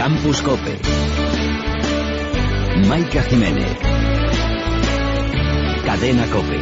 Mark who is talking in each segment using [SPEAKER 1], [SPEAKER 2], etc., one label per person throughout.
[SPEAKER 1] Campus Cope. Maika Jiménez. Cadena Cope.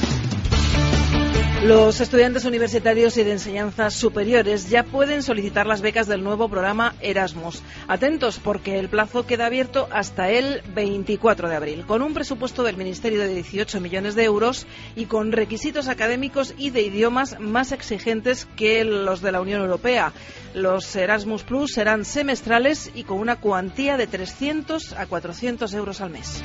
[SPEAKER 2] Los estudiantes universitarios y de enseñanzas superiores ya pueden solicitar las becas del nuevo programa Erasmus. Atentos, porque el plazo queda abierto hasta el 24 de abril, con un presupuesto del Ministerio de 18 millones de euros y con requisitos académicos y de idiomas más exigentes que los de la Unión Europea. Los Erasmus Plus serán semestrales y con una cuantía de 300 a 400 euros al mes.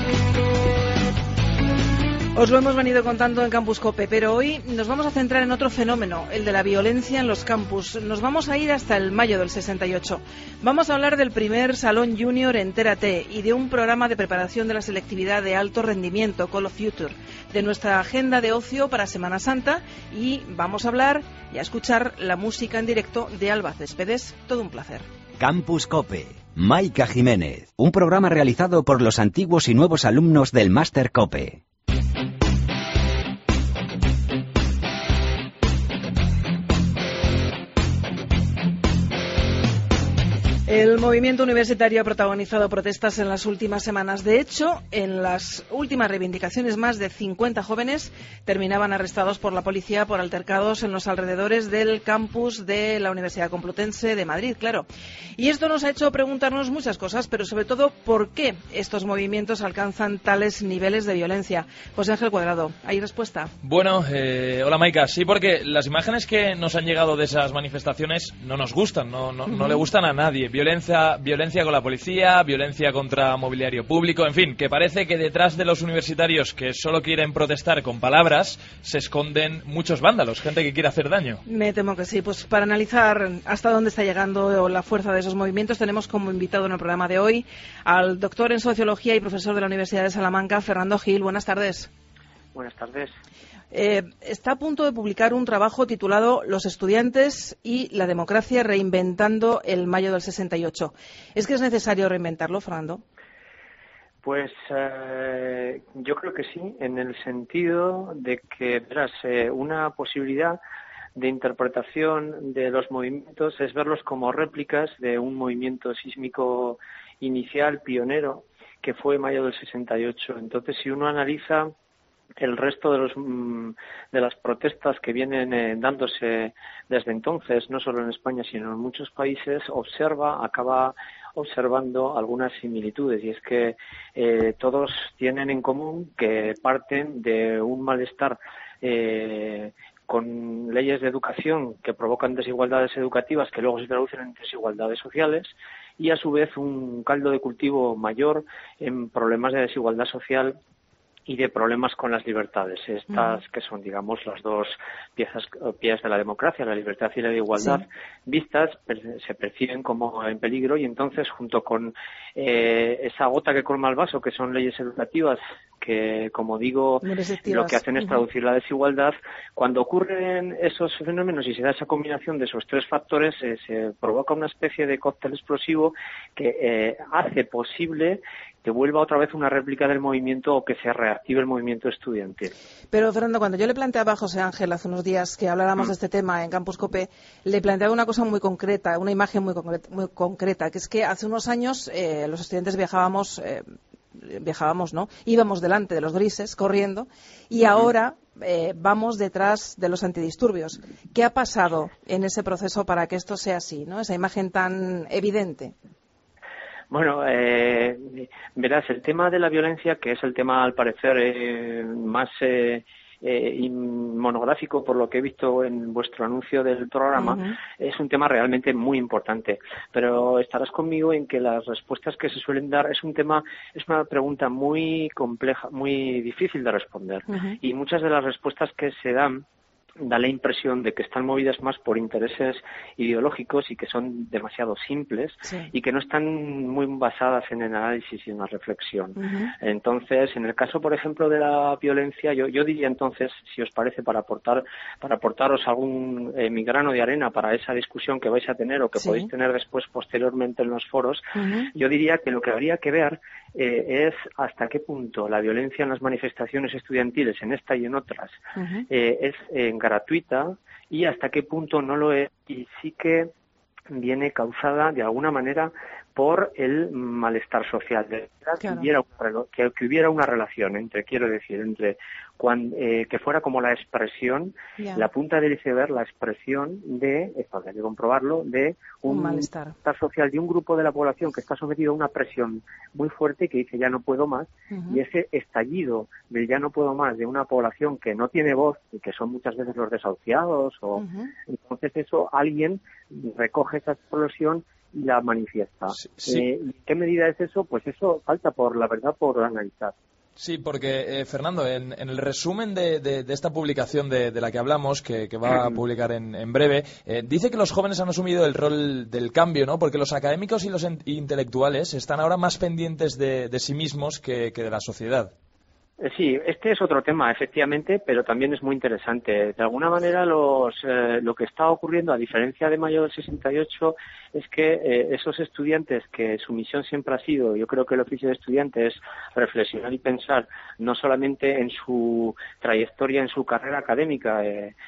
[SPEAKER 2] Os lo hemos venido contando en Campus Cope, pero hoy nos vamos a centrar en otro fenómeno, el de la violencia en los campus. Nos vamos a ir hasta el mayo del 68. Vamos a hablar del primer Salón Junior Entérate y de un programa de preparación de la selectividad de alto rendimiento, Call of Future, de nuestra agenda de ocio para Semana Santa, y vamos a hablar y a escuchar la música en directo de Alba Céspedes. Todo un placer.
[SPEAKER 1] Campus Cope. Maika Jiménez. Un programa realizado por los antiguos y nuevos alumnos del Máster Cope.
[SPEAKER 2] El movimiento universitario ha protagonizado protestas en las últimas semanas. De hecho, en las últimas reivindicaciones, más de 50 jóvenes terminaban arrestados por la policía por altercados en los alrededores del campus de la Universidad Complutense de Madrid, claro. Y esto nos ha hecho preguntarnos muchas cosas, pero sobre todo, ¿por qué estos movimientos alcanzan tales niveles de violencia? José Ángel Cuadrado, ¿hay respuesta?
[SPEAKER 3] Bueno, hola Maika, sí, porque las imágenes que nos han llegado de esas manifestaciones no nos gustan, no le gustan a nadie. Violencia con la policía, violencia contra mobiliario público, en fin, que parece que detrás de los universitarios que solo quieren protestar con palabras se esconden muchos vándalos, gente que quiere hacer daño.
[SPEAKER 2] Me temo que sí. Pues para analizar hasta dónde está llegando la fuerza de esos movimientos, tenemos como invitado en el programa de hoy al doctor en Sociología y profesor de la Universidad de Salamanca, Fernando Gil. Buenas tardes.
[SPEAKER 4] Buenas tardes.
[SPEAKER 2] Está a punto de publicar un trabajo titulado Los estudiantes y la democracia reinventando el mayo del 68. ¿Es que es necesario reinventarlo, Fernando?
[SPEAKER 4] Pues yo creo que sí, en el sentido de que, verás, una posibilidad de interpretación de los movimientos es verlos como réplicas de un movimiento sísmico inicial, pionero, que fue mayo del 68. Entonces, si uno analiza el resto de las protestas que vienen dándose desde entonces, no solo en España, sino en muchos países, acaba observando algunas similitudes, y es que todos tienen en común que parten de un malestar con leyes de educación que provocan desigualdades educativas que luego se traducen en desigualdades sociales, y a su vez un caldo de cultivo mayor en problemas de desigualdad social y de problemas con las libertades, estas que son, digamos, las dos piezas de la democracia, la libertad y la igualdad, sí, vistas, se perciben como en peligro, y entonces, junto con esa gota que colma el vaso, que son leyes educativas, que, como digo, lo que hacen es traducir la desigualdad, cuando ocurren esos fenómenos y se da esa combinación de esos tres factores, se provoca una especie de cóctel explosivo que hace posible que vuelva otra vez una réplica del movimiento o que se reactive el movimiento estudiantil.
[SPEAKER 2] Pero, Fernando, cuando yo le planteaba a José Ángel hace unos días que habláramos de este tema en Campus Cope, le planteaba una cosa muy concreta, una imagen muy concreta, que es que hace unos años los estudiantes viajábamos, ¿no? Íbamos delante de los grises, corriendo, y ahora vamos detrás de los antidisturbios. ¿Qué ha pasado en ese proceso para que esto sea así, ¿no? Esa imagen tan evidente?
[SPEAKER 4] Bueno, verás, el tema de la violencia, que es el tema, al parecer, más monográfico, por lo que he visto en vuestro anuncio del programa, es un tema realmente muy importante. Pero estarás conmigo en que las respuestas que se suelen dar es una pregunta muy compleja, muy difícil de responder. Y muchas de las respuestas que se dan da la impresión de que están movidas más por intereses ideológicos y que son demasiado simples, sí, y que no están muy basadas en el análisis y en la reflexión. Entonces, en el caso, por ejemplo, de la violencia, yo diría entonces, si os parece, para aportaros algún mi grano de arena para esa discusión que vais a tener o que sí, podéis tener después posteriormente en los foros, yo diría que lo que habría que ver es hasta qué punto la violencia en las manifestaciones estudiantiles, en esta y en otras, es gratuita, y hasta qué punto no lo es, y sí que viene causada de alguna manera por el malestar social, que hubiera una relación entre que fuera como la expresión, la punta del iceberg, la expresión de, esto hay que comprobarlo, de un malestar social de un grupo de la población que está sometido a una presión muy fuerte y que dice ya no puedo más, y ese estallido del ya no puedo más de una población que no tiene voz y que son muchas veces los desahuciados, entonces eso alguien recoge esa explosión y la manifiesta. ¿Y qué medida es eso? Pues eso falta por analizar.
[SPEAKER 3] Sí, porque, Fernando, en el resumen de esta publicación de la que hablamos, que va a publicar en breve, dice que los jóvenes han asumido el rol del cambio, ¿no? Porque los académicos y los intelectuales están ahora más pendientes de sí mismos que de la sociedad.
[SPEAKER 4] Sí, este es otro tema, efectivamente, pero también es muy interesante. De alguna manera, lo que está ocurriendo, a diferencia de mayo del 68, es que esos estudiantes que su misión siempre ha sido, yo creo que el oficio de estudiante es reflexionar y pensar no solamente en su trayectoria, en su carrera académica,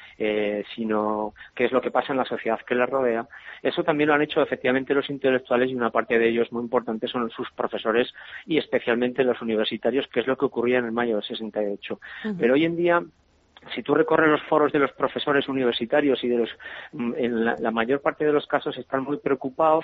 [SPEAKER 4] sino qué es lo que pasa en la sociedad que les rodea. Eso también lo han hecho efectivamente los intelectuales y una parte de ellos muy importante son sus profesores y especialmente los universitarios, que es lo que ocurría en el mayo del 68. Pero hoy en día, si tú recorres los foros de los profesores universitarios y en la mayor parte de los casos están muy preocupados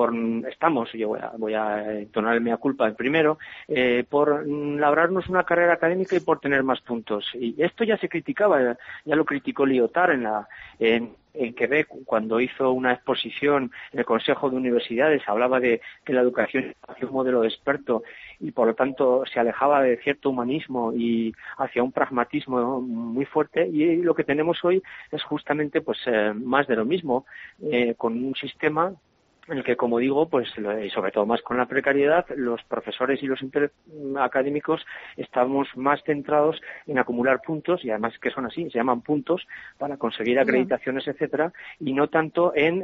[SPEAKER 4] yo voy a entonar el mea culpa primero, por labrarnos una carrera académica y por tener más puntos. Y esto ya se criticaba, ya lo criticó Lyotard en Quebec, cuando hizo una exposición en el Consejo de Universidades, hablaba de que la educación hacia un modelo de experto y por lo tanto se alejaba de cierto humanismo y hacia un pragmatismo muy fuerte, y lo que tenemos hoy es justamente más de lo mismo, con un sistema en el que, como digo, y sobre todo más con la precariedad, los profesores y los académicos estamos más centrados en acumular puntos, y además que son así, se llaman puntos, para conseguir acreditaciones, etcétera, y no tanto en,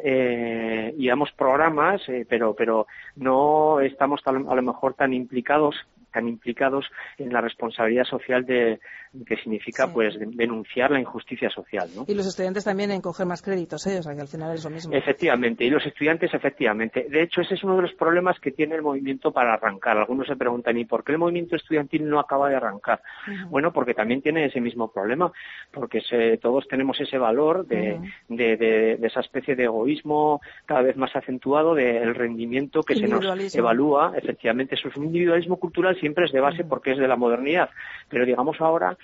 [SPEAKER 4] programas, pero no estamos a lo mejor tan implicados en la responsabilidad social que significa denunciar la injusticia social, ¿no?
[SPEAKER 2] Y los estudiantes también en coger más créditos, o sea que al final es lo mismo.
[SPEAKER 4] Efectivamente, y los estudiantes efectivamente. De hecho, ese es uno de los problemas que tiene el movimiento para arrancar. Algunos se preguntan, ¿y por qué el movimiento estudiantil no acaba de arrancar? Bueno, porque también tiene ese mismo problema, porque todos tenemos ese valor de esa especie de egoísmo cada vez más acentuado del rendimiento que se nos evalúa. Efectivamente, eso es un individualismo cultural, siempre es de base porque es de la modernidad, pero digamos ahora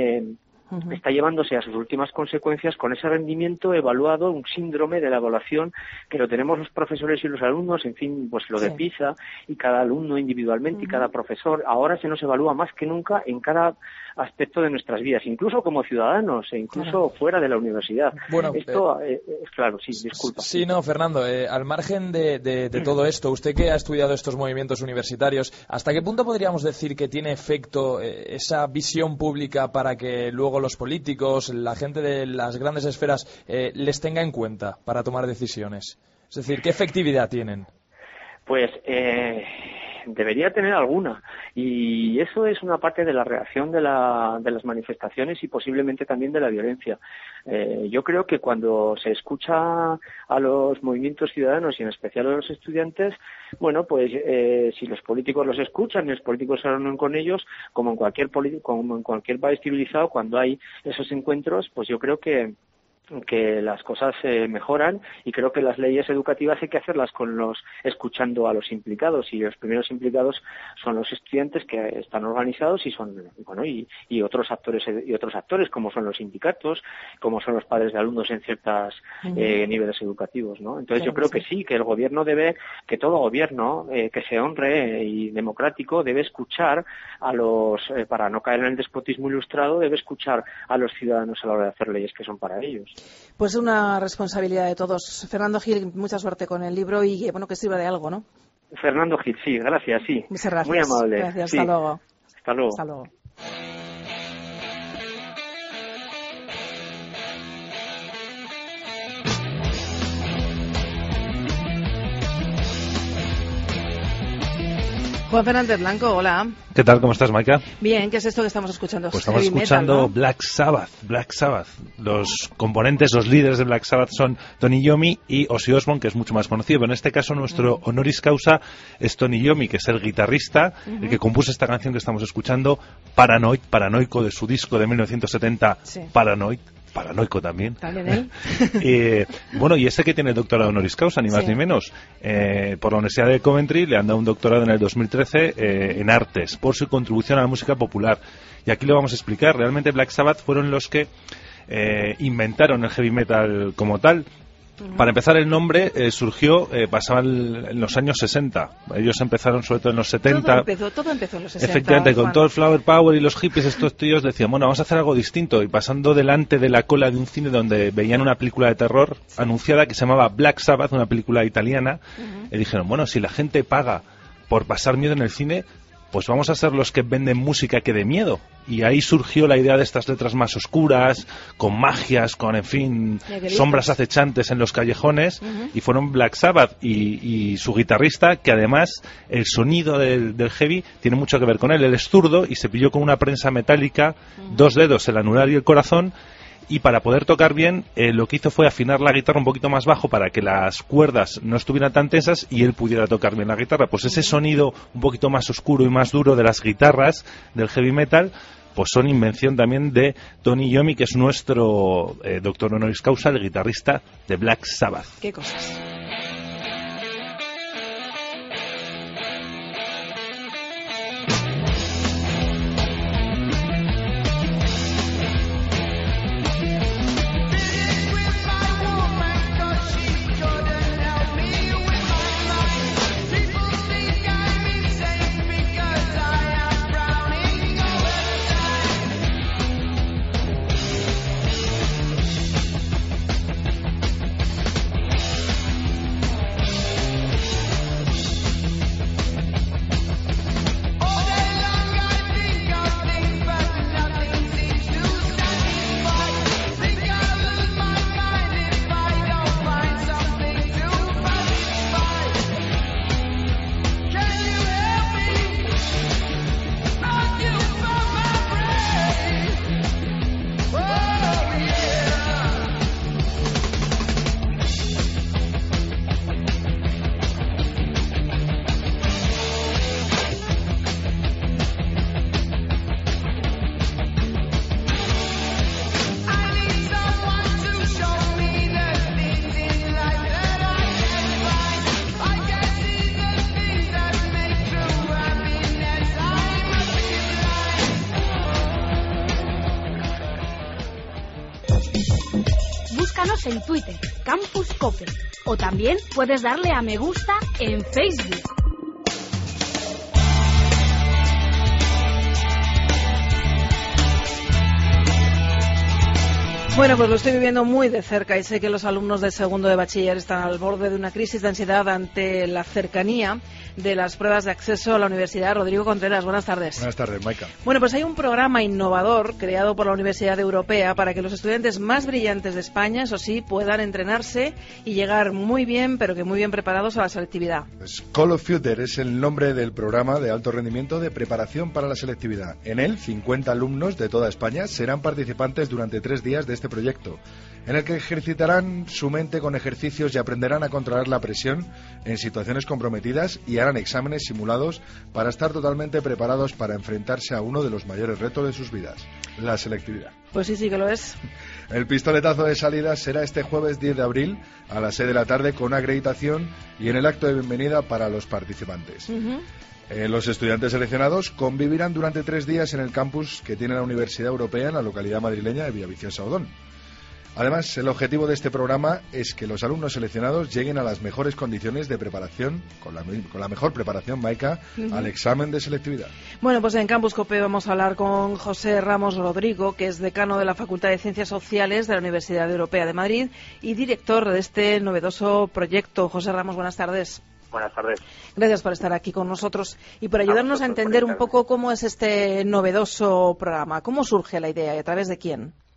[SPEAKER 4] está llevándose a sus últimas consecuencias con ese rendimiento evaluado, un síndrome de la evaluación que lo tenemos los profesores y los alumnos, en fin, lo de PISA, y cada alumno individualmente y cada profesor. Ahora se nos evalúa más que nunca en cada aspecto de nuestras vidas, incluso como ciudadanos e incluso fuera de la universidad.
[SPEAKER 3] Bueno,
[SPEAKER 4] esto claro, sí, disculpa.
[SPEAKER 3] Sí, no, Fernando, al margen de todo esto, usted que ha estudiado estos movimientos universitarios, ¿hasta qué punto podríamos decir que tiene efecto esa visión pública para que luego los políticos, la gente de las grandes esferas, les tenga en cuenta para tomar decisiones? Es decir, ¿qué efectividad tienen?
[SPEAKER 4] Pues debería tener alguna, y eso es una parte de la reacción de las manifestaciones y posiblemente también de la violencia. Yo creo que cuando se escucha a los movimientos ciudadanos y en especial a los estudiantes, bueno, si los políticos los escuchan y los políticos se reúnen con ellos, como en cualquier país civilizado, cuando hay esos encuentros, pues yo creo que las cosas mejoran, y creo que las leyes educativas hay que hacerlas escuchando a los implicados, y los primeros implicados son los estudiantes, que están organizados, y otros actores como son los sindicatos, como son los padres de alumnos en ciertos niveles educativos, ¿no? Entonces yo creo que sí, que que todo gobierno que se honre y democrático debe escuchar para no caer en el despotismo ilustrado, debe escuchar a los ciudadanos a la hora de hacer leyes que son para ellos.
[SPEAKER 2] Pues una responsabilidad de todos. Fernando Gil, mucha suerte con el libro y que sirva de algo, ¿no?
[SPEAKER 4] Fernando Gil, sí, gracias, sí.
[SPEAKER 2] Muchas gracias.
[SPEAKER 4] Muy amable.
[SPEAKER 2] Gracias,
[SPEAKER 4] sí.
[SPEAKER 2] Hasta luego.
[SPEAKER 4] Hasta luego.
[SPEAKER 2] Hasta luego. Juan Fernández Blanco, hola.
[SPEAKER 5] ¿Qué tal? ¿Cómo estás, Maika?
[SPEAKER 2] Bien, ¿qué es esto que estamos escuchando?
[SPEAKER 5] Pues estamos
[SPEAKER 2] Heavy
[SPEAKER 5] escuchando
[SPEAKER 2] metal, ¿no?
[SPEAKER 5] Black Sabbath. Los componentes, los líderes de Black Sabbath son Tony Iommi y Ozzy Osbourne, que es mucho más conocido. Pero en este caso nuestro honoris causa es Tony Iommi, que es el guitarrista, el que compuso esta canción que estamos escuchando, Paranoico, de su disco de 1970, sí. Paranoico también.
[SPEAKER 2] También él.
[SPEAKER 5] Bueno, y ese que tiene el doctorado honoris causa, ni más ni menos. Por la Universidad de Coventry le han dado un doctorado en el 2013 en artes, por su contribución a la música popular. Y aquí lo vamos a explicar. Realmente Black Sabbath fueron los que inventaron el heavy metal como tal. Para empezar, el nombre surgió, pasaban en los años 60. Ellos empezaron sobre todo en los 70.
[SPEAKER 2] Todo empezó en los 60.
[SPEAKER 5] Efectivamente, con todo el Flower Power y los hippies, estos tíos decían, bueno, vamos a hacer algo distinto. Y pasando delante de la cola de un cine donde veían una película de terror anunciada que se llamaba Black Sabbath, una película italiana, y dijeron, bueno, si la gente paga por pasar miedo en el cine, pues vamos a ser los que venden música que dé miedo. Y ahí surgió la idea de estas letras más oscuras, con magias, con, en fin, sombras acechantes en los callejones, y fueron Black Sabbath y su guitarrista, que además el sonido del heavy tiene mucho que ver con él. Él es zurdo y se pilló con una prensa metálica, 2 dedos, el anular y el corazón, y para poder tocar bien, lo que hizo fue afinar la guitarra un poquito más bajo para que las cuerdas no estuvieran tan tensas y él pudiera tocar bien la guitarra. Pues ese sonido un poquito más oscuro y más duro de las guitarras del heavy metal, pues son invención también de Tony Iommi, que es nuestro doctor honoris causa, el guitarrista de Black Sabbath.
[SPEAKER 2] ¿Qué cosas?
[SPEAKER 6] En Twitter, Campus Cope, o también puedes darle a me gusta en Facebook.
[SPEAKER 2] Bueno, pues lo estoy viviendo muy de cerca y sé que los alumnos de segundo de bachiller están al borde de una crisis de ansiedad ante la cercanía de las pruebas de acceso a la universidad. Rodrigo Contreras, buenas tardes.
[SPEAKER 7] Buenas tardes, Maika.
[SPEAKER 2] Bueno, pues hay un programa innovador creado por la Universidad Europea para que los estudiantes más brillantes de España, eso sí, puedan entrenarse y llegar muy bien, pero que muy bien preparados a la selectividad.
[SPEAKER 7] School of Future es el nombre del programa de alto rendimiento de preparación para la selectividad. En él, 50 alumnos de toda España serán participantes durante 3 días de este proyecto, en el que ejercitarán su mente con ejercicios y aprenderán a controlar la presión en situaciones comprometidas y harán exámenes simulados para estar totalmente preparados para enfrentarse a uno de los mayores retos de sus vidas, la selectividad.
[SPEAKER 2] Pues sí que lo es.
[SPEAKER 7] El pistoletazo de salida será este jueves 10 de abril a las 6 de la tarde con acreditación y en el acto de bienvenida para los participantes. Los estudiantes seleccionados convivirán durante 3 días en el campus que tiene la Universidad Europea en la localidad madrileña de Villaviciosa Odón. Además, el objetivo de este programa es que los alumnos seleccionados lleguen a las mejores condiciones de preparación, con la mejor preparación, Maika, al examen de selectividad.
[SPEAKER 2] Bueno, pues en Campus Cope vamos a hablar con José Ramos Rodrigo, que es decano de la Facultad de Ciencias Sociales de la Universidad Europea de Madrid y director de este novedoso proyecto. José Ramos, buenas tardes.
[SPEAKER 8] Buenas tardes.
[SPEAKER 2] Gracias por estar aquí con nosotros y por ayudarnos a entender un poco cómo es este novedoso programa. ¿Cómo surge la idea y a través de quién?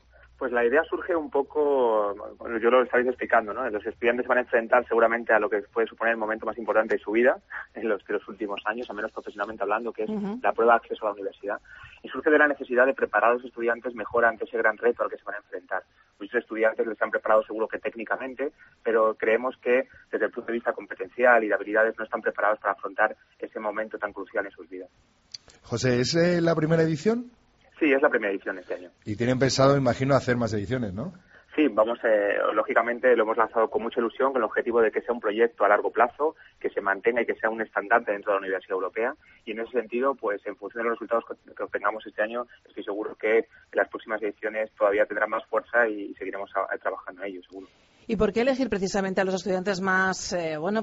[SPEAKER 8] Pues la idea surge un poco, bueno, yo lo estáis explicando, ¿no? Los estudiantes van a enfrentar seguramente a lo que puede suponer el momento más importante de su vida en los últimos años, al menos profesionalmente hablando, que es la prueba de acceso a la universidad. Y surge de la necesidad de preparar a los estudiantes mejor ante ese gran reto al que se van a enfrentar. Muchos estudiantes les han preparado seguro que técnicamente, pero creemos que desde el punto de vista competencial y de habilidades no están preparados para afrontar ese momento tan crucial en sus vidas.
[SPEAKER 7] José, ¿es la primera edición?
[SPEAKER 8] Sí, es la primera edición este año.
[SPEAKER 7] Y tienen pensado, imagino, hacer más ediciones, ¿no?
[SPEAKER 8] Sí, vamos, lógicamente lo hemos lanzado con mucha ilusión, con el objetivo de que sea un proyecto a largo plazo, que se mantenga y que sea un estandarte dentro de la Universidad Europea. Y en ese sentido, pues en función de los resultados que obtengamos este año, estoy seguro que en las próximas ediciones todavía tendrán más fuerza y seguiremos trabajando en ello, seguro.
[SPEAKER 2] ¿Y por qué elegir precisamente a los estudiantes más,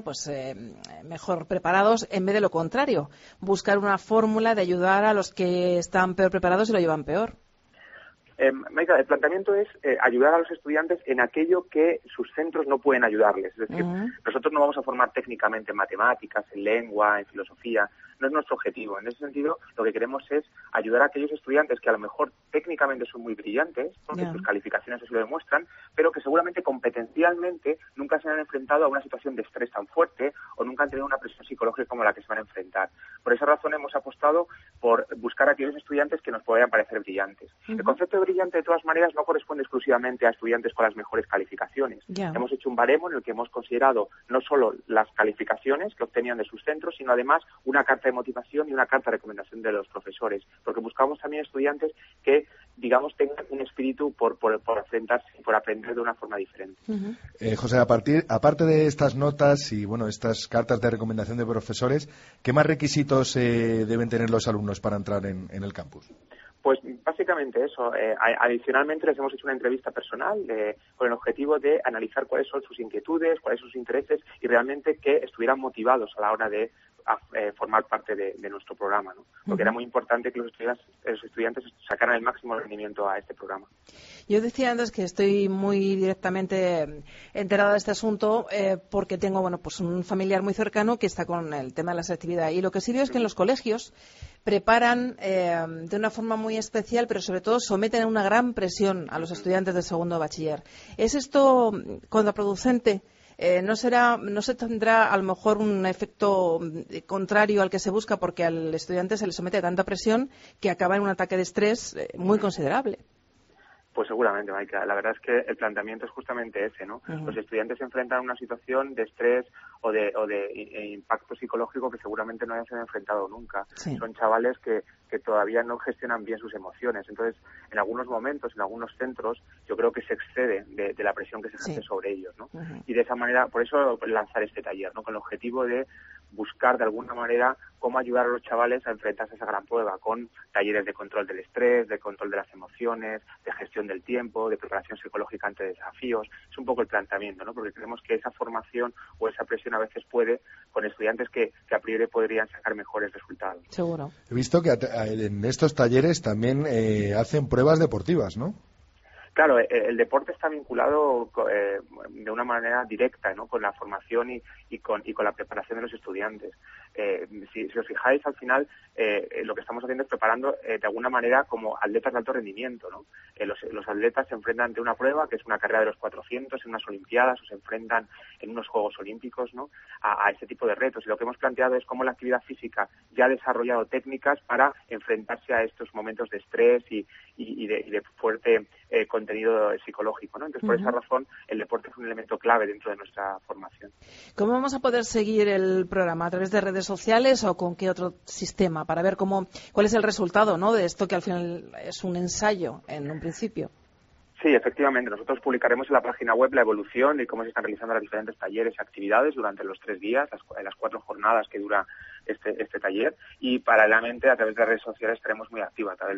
[SPEAKER 2] mejor preparados en vez de lo contrario? Buscar una fórmula de ayudar a los que están peor preparados y lo llevan peor.
[SPEAKER 8] Maika, el planteamiento es ayudar a los estudiantes en aquello que sus centros no pueden ayudarles. Es decir, nosotros no vamos a formar técnicamente en matemáticas, en lengua, en filosofía. No es nuestro objetivo. En ese sentido, lo que queremos es ayudar a aquellos estudiantes que a lo mejor técnicamente son muy brillantes, porque sus calificaciones así lo demuestran, pero que seguramente competencialmente nunca se han enfrentado a una situación de estrés tan fuerte o nunca han tenido una presión psicológica como la que se van a enfrentar. Por esa razón hemos apostado por buscar a aquellos estudiantes que nos podrían parecer brillantes. El concepto de brillante, de todas maneras, no corresponde exclusivamente a estudiantes con las mejores calificaciones. Hemos hecho un baremo en el que hemos considerado no solo las calificaciones que obtenían de sus centros, sino además una carta de motivación y una carta de recomendación de los profesores, porque buscamos también estudiantes que, digamos, tengan un espíritu por enfrentarse y por aprender de una forma diferente.
[SPEAKER 7] José, aparte de estas notas y estas cartas de recomendación de profesores, ¿qué más requisitos deben tener los alumnos para entrar en el campus?
[SPEAKER 8] Pues básicamente eso. Adicionalmente les hemos hecho una entrevista personal con el objetivo de analizar cuáles son sus inquietudes, cuáles son sus intereses y realmente que estuvieran motivados a la hora de formar parte de nuestro programa, ¿no? Porque era muy importante que los estudiantes sacaran el máximo rendimiento a este programa.
[SPEAKER 2] Yo decía antes que estoy muy directamente enterada de este asunto porque tengo un familiar muy cercano que está con el tema de la selectividad, y lo que sí veo es que en los colegios preparan de una forma muy especial, pero sobre todo someten a una gran presión a los estudiantes del segundo de bachiller. ¿Es esto contraproducente? ¿No se tendrá a lo mejor un efecto contrario al que se busca, porque al estudiante se le somete a tanta presión que acaba en un ataque de estrés muy considerable?
[SPEAKER 8] Pues seguramente, Maika. La verdad es que el planteamiento es justamente ese, ¿no? Los estudiantes se enfrentan a una situación de estrés o de impacto psicológico que seguramente no hayan enfrentado nunca. Son chavales que todavía no gestionan bien sus emociones. Entonces, en algunos momentos, en algunos centros, yo creo que se excede de la presión que se ejerce sobre ellos, ¿no? Y de esa manera, por eso lanzar este taller, ¿no? Con el objetivo de buscar de alguna manera cómo ayudar a los chavales a enfrentarse a esa gran prueba, con talleres de control del estrés, de control de las emociones, de gestión del tiempo, de preparación psicológica ante desafíos. Es un poco el planteamiento, ¿no? Porque creemos que esa formación o esa presión a veces puede, con estudiantes que a priori podrían sacar mejores resultados.
[SPEAKER 2] Seguro.
[SPEAKER 7] He visto que en estos talleres también hacen pruebas deportivas, ¿no?
[SPEAKER 8] Claro, el deporte está vinculado de una manera directa, ¿no? Con la formación y con la preparación de los estudiantes. Si os fijáis, al final lo que estamos haciendo es preparando de alguna manera como atletas de alto rendimiento, ¿no? Los atletas se enfrentan ante una prueba que es una carrera de los 400 en unas olimpiadas, o se enfrentan en unos Juegos Olímpicos, ¿no? A ese tipo de retos. Y lo que hemos planteado es cómo la actividad física ya ha desarrollado técnicas para enfrentarse a estos momentos de estrés y de fuerte contenido psicológico, ¿no? Entonces, por esa razón, el deporte es un elemento clave dentro de nuestra formación.
[SPEAKER 2] ¿Cómo vamos a poder seguir el programa? ¿A través de redes sociales o con qué otro sistema? Para ver cuál es el resultado, ¿no? De esto que al final es un ensayo en un principio.
[SPEAKER 8] Sí, efectivamente. Nosotros publicaremos en la página web la evolución y cómo se están realizando los diferentes talleres y actividades durante los 3 días, las 4 jornadas que dura este taller, y paralelamente a través de redes sociales estaremos muy activos, a través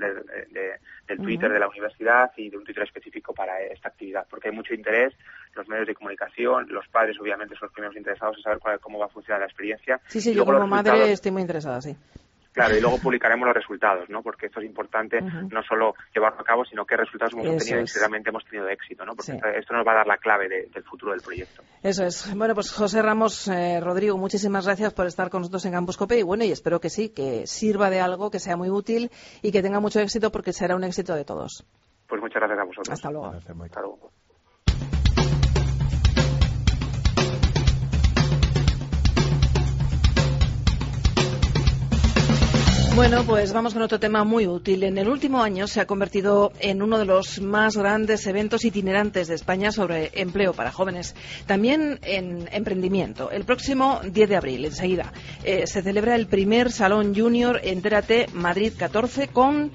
[SPEAKER 8] del Twitter de la universidad y de un Twitter específico para esta actividad, porque hay mucho interés, los medios de comunicación, los padres obviamente son los primeros interesados en saber cómo va a funcionar la experiencia.
[SPEAKER 2] Sí, yo como madre estoy muy interesada, sí.
[SPEAKER 8] Claro, y luego publicaremos los resultados, ¿no? Porque esto es importante, no solo llevarlo a cabo, sino qué resultados hemos obtenido y si realmente hemos tenido éxito, ¿no? Porque esto nos va a dar la clave del futuro del proyecto.
[SPEAKER 2] Eso es. Bueno, pues José Ramos, Rodrigo, muchísimas gracias por estar con nosotros en Campus COPE, y espero que sí, que sirva de algo, que sea muy útil y que tenga mucho éxito, porque será un éxito de todos.
[SPEAKER 8] Pues muchas gracias a vosotros.
[SPEAKER 2] Hasta luego.
[SPEAKER 7] Gracias, Mike.
[SPEAKER 8] Hasta luego.
[SPEAKER 2] Bueno, pues vamos con otro tema muy útil. En el último año se ha convertido en uno de los más grandes eventos itinerantes de España sobre empleo para jóvenes. También en emprendimiento. El próximo 10 de abril, enseguida, se celebra el primer Salón Junior Entérate Madrid 14 con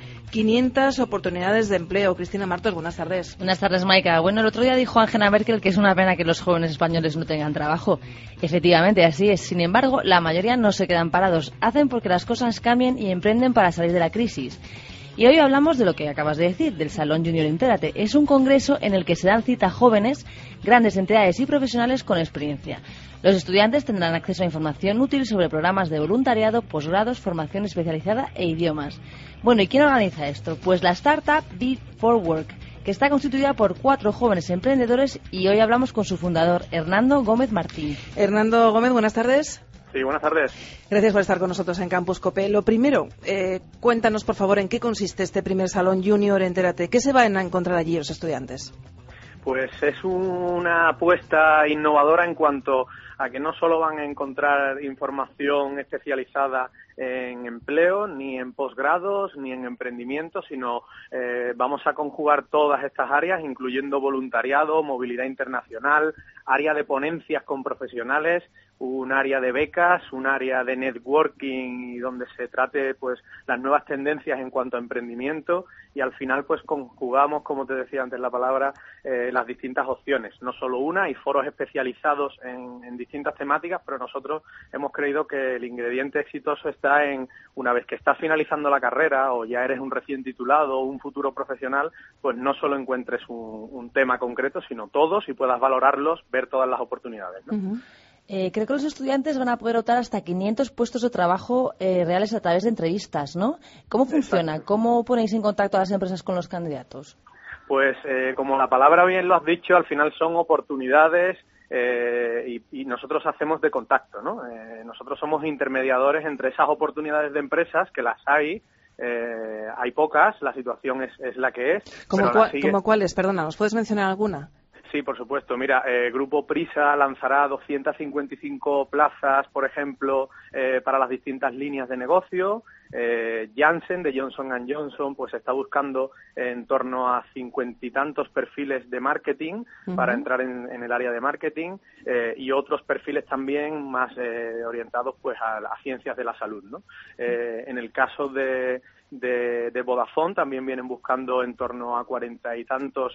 [SPEAKER 2] 500 oportunidades de empleo. Cristina Martos, buenas tardes.
[SPEAKER 9] Buenas tardes, Maika. Bueno, el otro día dijo Angela Merkel que es una pena que los jóvenes españoles no tengan trabajo. Efectivamente, así es. Sin embargo, la mayoría no se quedan parados. Hacen porque las cosas cambien y emprenden para salir de la crisis. Y hoy hablamos de lo que acabas de decir, del Salón Junior Entérate. Es un congreso en el que se dan cita jóvenes, grandes entidades y profesionales con experiencia. Los estudiantes tendrán acceso a información útil sobre programas de voluntariado, posgrados, formación especializada e idiomas. Bueno, ¿y quién organiza esto? Pues la startup Before que está constituida por 4 jóvenes emprendedores y hoy hablamos con su fundador, Hernando Gómez Martín.
[SPEAKER 2] Hernando Gómez, buenas tardes.
[SPEAKER 10] Sí, buenas tardes.
[SPEAKER 2] Gracias por estar con nosotros en Campus COPE. Lo primero, cuéntanos, por favor, en qué consiste este primer Salón Junior Entérate. ¿Qué se van a encontrar allí los estudiantes?
[SPEAKER 10] Pues es una apuesta innovadora en cuanto a que no solo van a encontrar información especializada en empleo, ni en posgrados, ni en emprendimiento, sino vamos a conjugar todas estas áreas, incluyendo voluntariado, movilidad internacional, área de ponencias con profesionales, un área de becas, un área de networking y donde se trate pues las nuevas tendencias en cuanto a emprendimiento y al final pues conjugamos, como te decía antes la palabra, las distintas opciones, no solo una, hay foros especializados en distintas temáticas, pero nosotros hemos creído que el ingrediente exitoso está en, una vez que estás finalizando la carrera o ya eres un recién titulado o un futuro profesional, pues no solo encuentres un tema concreto, sino todos y puedas valorarlos, ver todas las oportunidades, ¿no?
[SPEAKER 9] Uh-huh. Creo que los estudiantes van a poder optar hasta 500 puestos de trabajo reales a través de entrevistas, ¿no? ¿Cómo funciona?
[SPEAKER 10] Exacto.
[SPEAKER 9] ¿Cómo ponéis en contacto a las empresas con los candidatos?
[SPEAKER 10] Pues como la palabra bien lo has dicho, al final son oportunidades y nosotros hacemos de contacto, ¿no? Nosotros somos intermediadores entre esas oportunidades de empresas, que las hay pocas, la situación es la que es.
[SPEAKER 2] ¿Cómo cuáles? Perdona, ¿nos puedes mencionar alguna?
[SPEAKER 10] Sí, por supuesto. Mira, Grupo Prisa lanzará 255 plazas, por ejemplo, para las distintas líneas de negocio. Janssen, de Johnson & Johnson, pues está buscando en torno a 50 y tantos perfiles de marketing para entrar en el área de marketing y otros perfiles también más orientados pues a ciencias de la salud, ¿no? En el caso de Vodafone también vienen buscando en torno a 40 y tantas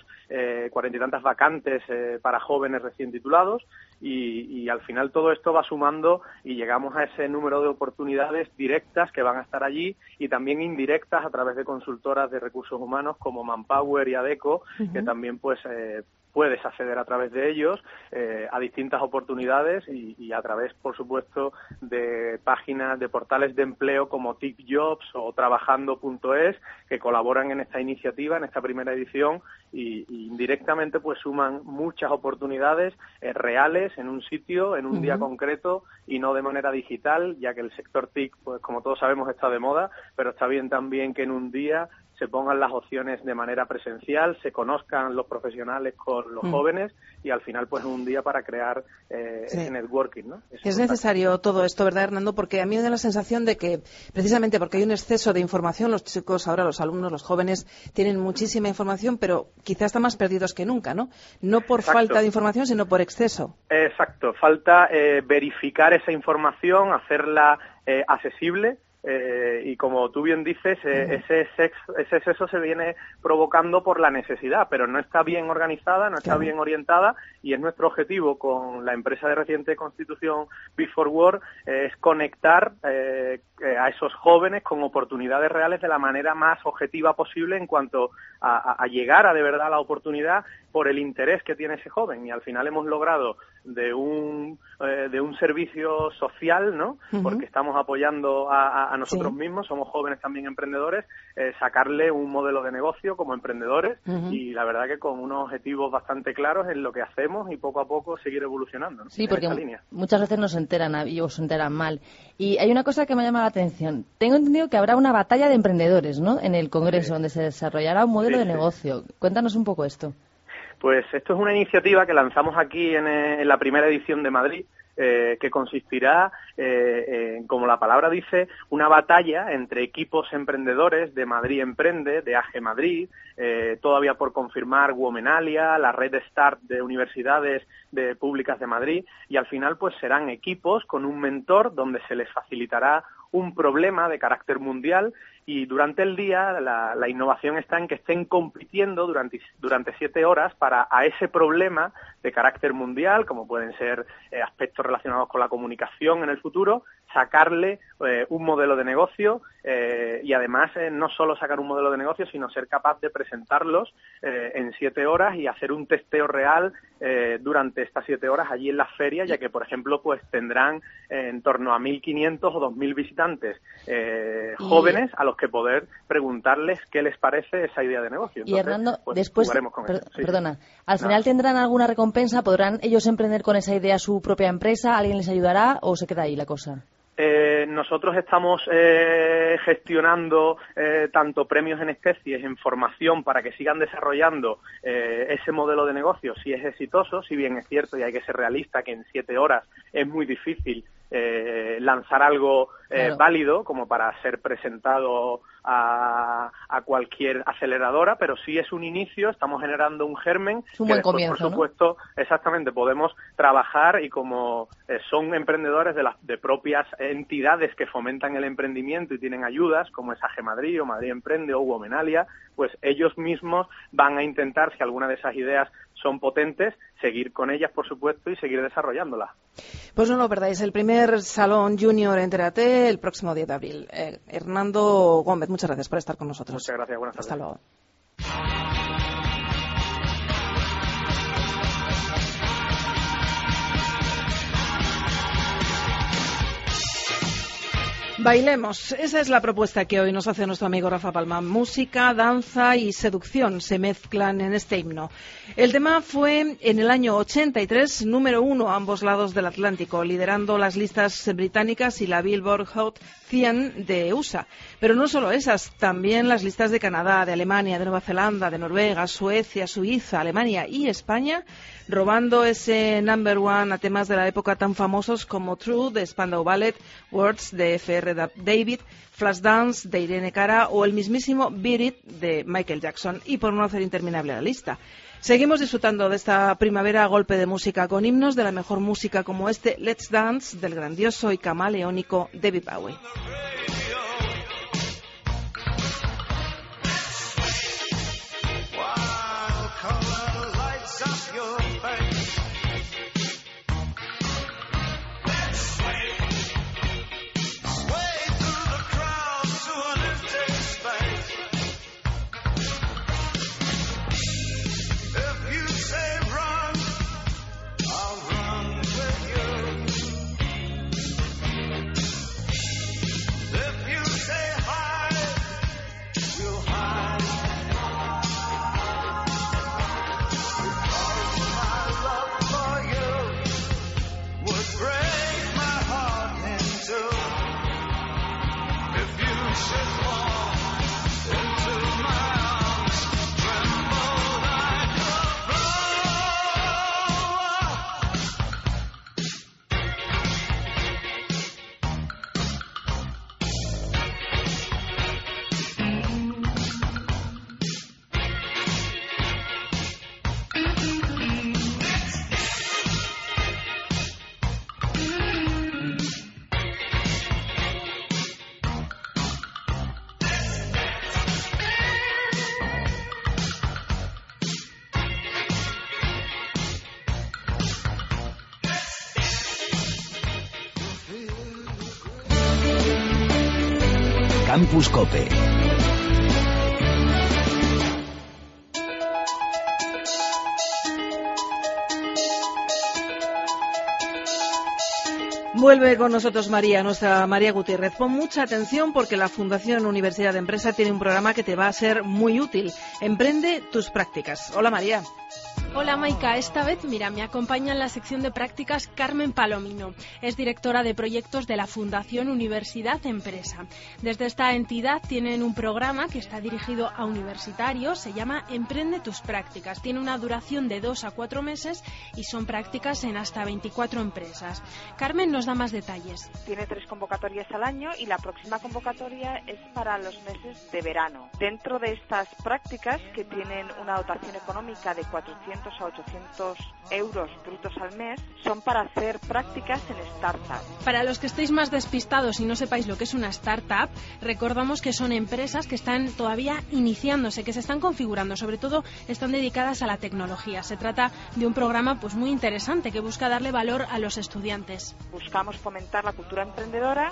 [SPEAKER 10] vacantes para jóvenes recién titulados y al final todo esto va sumando y llegamos a ese número de oportunidades directas que van a estar allí y también indirectas a través de consultoras de recursos humanos como Manpower y Adecco, que también pues puedes acceder a través de ellos a distintas oportunidades y a través, por supuesto, de páginas, de portales de empleo como TipJobs o Trabajando.es, que colaboran en esta iniciativa, en esta primera edición, y indirectamente pues suman muchas oportunidades reales en un sitio, en un día concreto, y no de manera digital, ya que el sector TIC, pues como todos sabemos, está de moda, pero está bien también que en un día se pongan las opciones de manera presencial, se conozcan los profesionales con los jóvenes y al final pues un día para crear ese networking, ¿no?
[SPEAKER 2] Es necesario todo esto, ¿verdad, Hernando? Porque a mí me da la sensación de que precisamente porque hay un exceso de información, los chicos ahora, los alumnos, los jóvenes tienen muchísima información, pero quizás están más perdidos que nunca, ¿no? No por falta de información, sino por exceso.
[SPEAKER 10] Exacto, falta verificar esa información, hacerla accesible. Y como tú bien dices, ese exceso se viene provocando por la necesidad, pero no está bien organizada, no está bien orientada y es nuestro objetivo con la empresa de reciente constitución Before Work es conectar a esos jóvenes con oportunidades reales de la manera más objetiva posible en cuanto a llegar a de verdad la oportunidad por el interés que tiene ese joven y al final hemos logrado de un servicio social, ¿no? Porque estamos apoyando a a nosotros mismos, somos jóvenes también emprendedores, sacarle un modelo de negocio como emprendedores y la verdad que con unos objetivos bastante claros en lo que hacemos y poco a poco seguir evolucionando, ¿no?
[SPEAKER 9] Sí, porque muchas veces nos enteran o se enteran mal. Y hay una cosa que me llama la atención. Tengo entendido que habrá una batalla de emprendedores, ¿no?, en el Congreso, donde se desarrollará un modelo de negocio. Cuéntanos un poco esto.
[SPEAKER 10] Pues esto es una iniciativa que lanzamos aquí en la primera edición de Madrid, que consistirá, como la palabra dice, una batalla entre equipos emprendedores de Madrid Emprende, de AG Madrid, todavía por confirmar Womenalia, la red Start de universidades públicas de Madrid, y al final pues serán equipos con un mentor donde se les facilitará un problema de carácter mundial y durante el día la innovación está en que estén compitiendo durante 7 horas para a ese problema de carácter mundial, como pueden ser aspectos relacionados con la comunicación en el futuro, sacarle un modelo de negocio y además no solo sacar un modelo de negocio, sino ser capaz de presentarlos en 7 horas y hacer un testeo real durante estas 7 horas allí en la feria, ya que, por ejemplo, pues tendrán en torno a 1.500 o 2.000 visitantes jóvenes a los que poder preguntarles qué les parece esa idea de negocio. Entonces,
[SPEAKER 9] y Hernando,
[SPEAKER 10] pues,
[SPEAKER 9] después, perdona, ¿al final tendrán alguna recompensa? ¿Podrán ellos emprender con esa idea su propia empresa? ¿Alguien les ayudará o se queda ahí la cosa?
[SPEAKER 10] Nosotros estamos gestionando tanto premios en especies, en formación, para que sigan desarrollando ese modelo de negocio si es exitoso, si bien es cierto y hay que ser realista que en 7 horas es muy difícil lanzar algo válido como para ser presentado a cualquier aceleradora, pero sí es un inicio, estamos generando un germen.
[SPEAKER 9] Es un buen comienzo,
[SPEAKER 10] por supuesto, ¿no? Exactamente, podemos trabajar y como son emprendedores de propias entidades que fomentan el emprendimiento y tienen ayudas, como es AG Madrid o Madrid Emprende o Womenalia, pues ellos mismos van a intentar, si alguna de esas ideas son potentes, seguir con ellas, por supuesto, y seguir desarrollándolas.
[SPEAKER 2] Pues no lo perdáis, el primer Salón Junior Entérate el próximo 10 de abril. Hernando Gómez, muchas gracias por estar con nosotros.
[SPEAKER 10] Muchas gracias, buenas tardes.
[SPEAKER 2] Hasta luego. Bailemos. Esa es la propuesta que hoy nos hace nuestro amigo Rafa Palma. Música, danza y seducción se mezclan en este himno. El tema fue en el año 83 número 1 a ambos lados del Atlántico, liderando las listas británicas y la Billboard Hot 100 de USA. Pero no solo esas, también las listas de Canadá, de Alemania, de Nueva Zelanda, de Noruega, Suecia, Suiza, Alemania y España, robando ese number one a temas de la época tan famosos como True de Spandau Ballet, Words de F.R. David, Flashdance de Irene Cara o el mismísimo Beat It de Michael Jackson, y por no hacer interminable la lista. Seguimos disfrutando de esta primavera a golpe de música con himnos de la mejor música como este Let's Dance del grandioso y camaleónico David Bowie.
[SPEAKER 1] Campus COPE.
[SPEAKER 2] Vuelve con nosotros María, nuestra María Gutiérrez. Pon mucha atención porque la Fundación Universidad de Empresa tiene un programa que te va a ser muy útil. Emprende tus prácticas. Hola María.
[SPEAKER 11] Hola Maika, esta vez, mira, me acompaña en la sección de prácticas Carmen Palomino. Es directora de proyectos de la Fundación Universidad Empresa. Desde esta entidad tienen un programa que está dirigido a universitarios, se llama Emprende tus prácticas. Tiene una duración de 2 a 4 meses y son prácticas en hasta 24 empresas. Carmen nos da más detalles.
[SPEAKER 12] Tiene 3 convocatorias al año y la próxima convocatoria es para los meses de verano. Dentro de estas prácticas, que tienen una dotación económica de 400 a 800 euros brutos al mes, son para hacer prácticas en startups.
[SPEAKER 11] Para los que estéis más despistados y no sepáis lo que es una startup, recordamos que son empresas que están todavía iniciándose, que se están configurando, sobre todo están dedicadas a la tecnología. Se trata de un programa pues muy interesante que busca darle valor a los estudiantes.
[SPEAKER 12] Buscamos fomentar la cultura emprendedora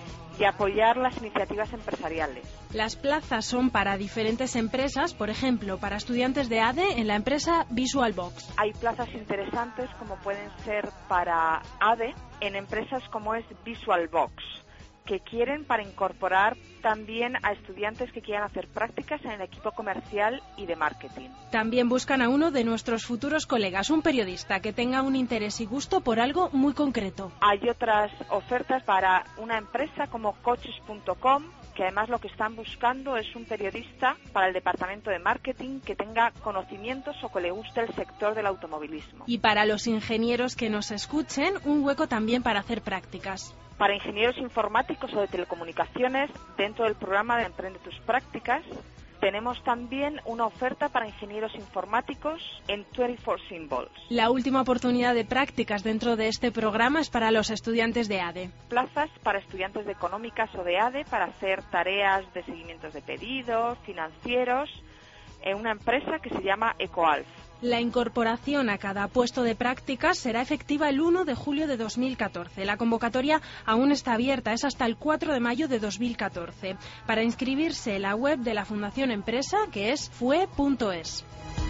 [SPEAKER 12] y apoyar las iniciativas empresariales.
[SPEAKER 11] Las plazas son para diferentes empresas, por ejemplo, para estudiantes de ADE en la empresa VisualBox.
[SPEAKER 12] Hay plazas interesantes como pueden ser para ADE en empresas como es VisualBox, que quieren para incorporar también a estudiantes que quieran hacer prácticas en el equipo comercial y de marketing.
[SPEAKER 11] También buscan a uno de nuestros futuros colegas, un periodista que tenga un interés y gusto por algo muy concreto.
[SPEAKER 12] Hay otras ofertas para una empresa como coaches.com, que además lo que están buscando es un periodista para el departamento de marketing que tenga conocimientos o que le guste el sector del automovilismo.
[SPEAKER 11] Y para los ingenieros que nos escuchen, un hueco también para hacer prácticas.
[SPEAKER 12] Para ingenieros informáticos o de telecomunicaciones, dentro del programa de Emprende tus prácticas, tenemos también una oferta para ingenieros informáticos en 24 Symbols.
[SPEAKER 11] La última oportunidad de prácticas dentro de este programa es para los estudiantes de ADE.
[SPEAKER 12] Plazas para estudiantes de económicas o de ADE para hacer tareas de seguimientos de pedidos, financieros, en una empresa que se llama EcoAlf.
[SPEAKER 11] La incorporación a cada puesto de prácticas será efectiva el 1 de julio de 2014. La convocatoria aún está abierta, es hasta el 4 de mayo de 2014. Para inscribirse, la web de la Fundación Empresa, que es fue.es.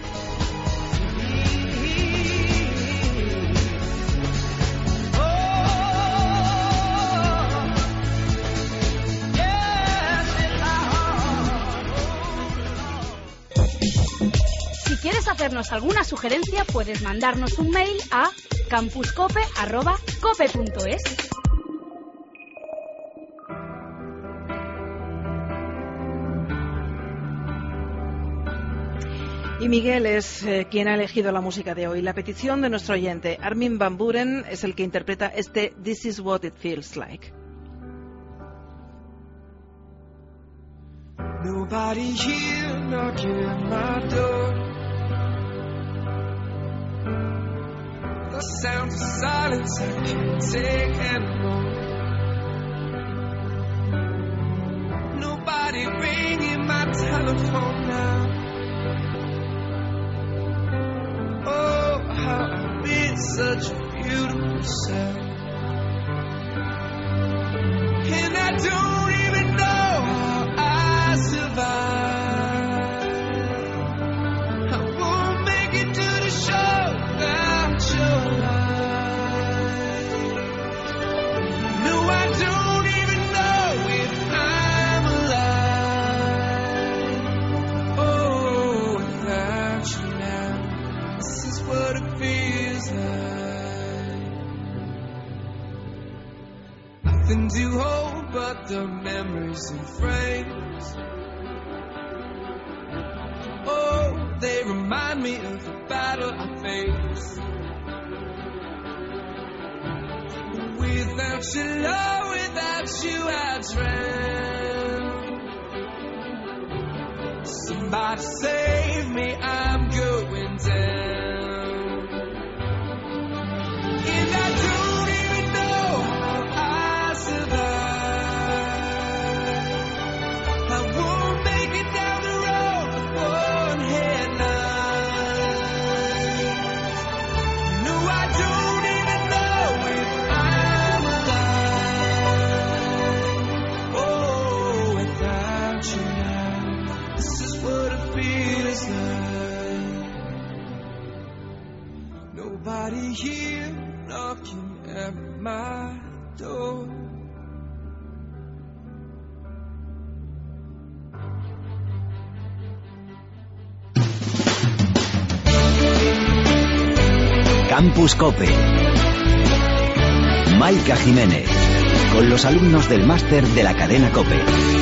[SPEAKER 6] Si quieres hacernos alguna sugerencia, puedes mandarnos un mail a campuscope@cope.es.
[SPEAKER 2] Y Miguel es quien ha elegido la música de hoy. La petición de nuestro oyente, Armin van Buuren, es el que interpreta este This is what it feels like.
[SPEAKER 13] Nobody here knocking at my door. The sound of silence I can't take anymore. Nobody ringing my telephone now. Oh, how I miss such a beautiful sound. And I don't even know how I survive. I won't make it to the show without your light. No, I don't even know if I'm alive. Oh, without you now, this is what it feels like. Nothing to hold but the memories and frames. Oh, they remind me of the battle I faced. Without your love, without you I drown. Somebody save me, I'm going down. And I don't even know how I survive. I won't make it down the road with one headlight. No, I don't even know if I'm alive. Oh, without you now, this is what it feels like. Nobody here knocking at my door.
[SPEAKER 1] Campus Cope. Maika Jiménez, con los alumnos del máster de la cadena Cope.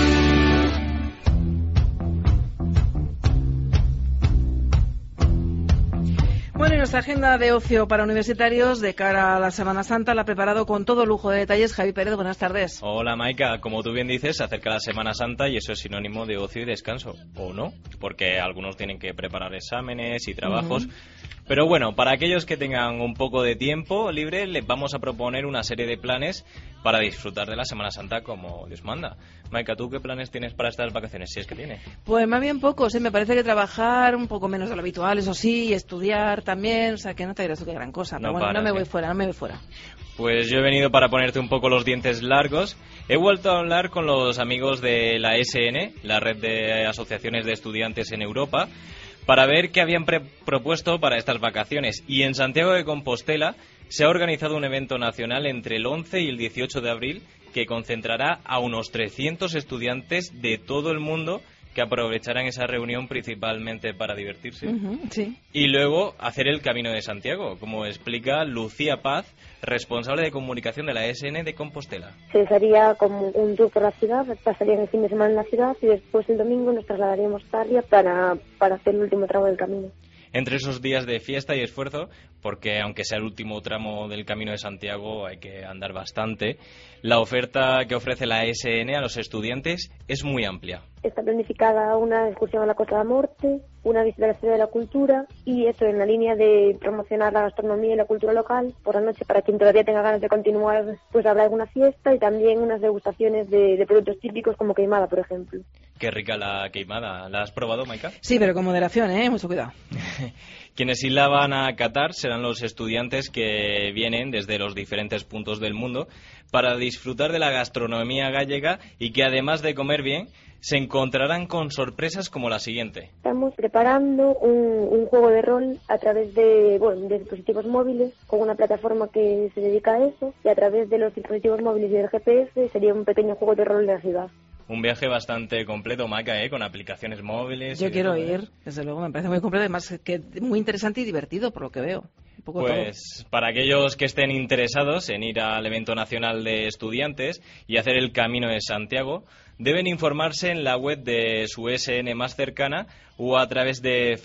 [SPEAKER 2] Bueno, y nuestra agenda de ocio para universitarios de cara a la Semana Santa la ha preparado con todo lujo de detalles Javi Pérez. Buenas tardes.
[SPEAKER 14] Hola Maika, como tú bien dices, se acerca la Semana Santa y eso es sinónimo de ocio y descanso, ¿o no? Porque algunos tienen que preparar exámenes y trabajos. Pero bueno, para aquellos que tengan un poco de tiempo libre, les vamos a proponer una serie de planes para disfrutar de la Semana Santa como Dios manda. Maika, ¿tú qué planes tienes para estas vacaciones, si es que tienes?
[SPEAKER 2] Pues más bien pocos, me parece que trabajar un poco menos de lo habitual, eso sí, y estudiar también, o sea que no te dirás tú qué gran cosa. Pero bueno, no me voy fuera.
[SPEAKER 14] Pues yo he venido para ponerte un poco los dientes largos. He vuelto a hablar con los amigos de la SN, la red de asociaciones de estudiantes en Europa, para ver qué habían propuesto para estas vacaciones. Y en Santiago de Compostela se ha organizado un evento nacional entre el 11 y el 18 de abril que concentrará a unos 300 estudiantes de todo el mundo que aprovecharán esa reunión principalmente para divertirse.
[SPEAKER 2] Sí.
[SPEAKER 14] Y luego hacer el Camino de Santiago, como explica Lucía Paz, responsable de comunicación de la SN de Compostela.
[SPEAKER 15] Se haría como un tour por la ciudad, pasarían el fin de semana en la ciudad y después el domingo nos trasladaríamos a Sarria para hacer el último tramo del camino.
[SPEAKER 14] Entre esos días de fiesta y esfuerzo, porque aunque sea el último tramo del Camino de Santiago hay que andar bastante, la oferta que ofrece la SN a los estudiantes es muy amplia.
[SPEAKER 15] Está planificada una excursión a la Costa da Morte, una visita a la Ciudad de la Cultura y esto en la línea de promocionar la gastronomía y la cultura local por la noche para quien todavía tenga ganas de continuar, pues habrá alguna fiesta y también unas degustaciones de productos típicos como queimada, por ejemplo.
[SPEAKER 14] Qué rica la queimada. ¿La has probado, Maika?
[SPEAKER 2] Sí, pero con moderación, mucho cuidado.
[SPEAKER 14] Quienes sí la van a catar serán los estudiantes que vienen desde los diferentes puntos del mundo para disfrutar de la gastronomía gallega y que además de comer bien, se encontrarán con sorpresas como la siguiente.
[SPEAKER 15] Estamos preparando un juego de rol a través de dispositivos móviles con una plataforma que se dedica a eso y a través de los dispositivos móviles y del GPS sería un pequeño juego de rol de la ciudad.
[SPEAKER 14] Un viaje bastante completo, Maika, con aplicaciones móviles.
[SPEAKER 2] Yo quiero ir, desde luego, me parece muy completo, además que muy interesante y divertido, por lo que veo.
[SPEAKER 14] Pues todo. Para aquellos que estén interesados en ir al evento nacional de estudiantes y hacer el Camino de Santiago, deben informarse en la web de su SN más cercana o a través de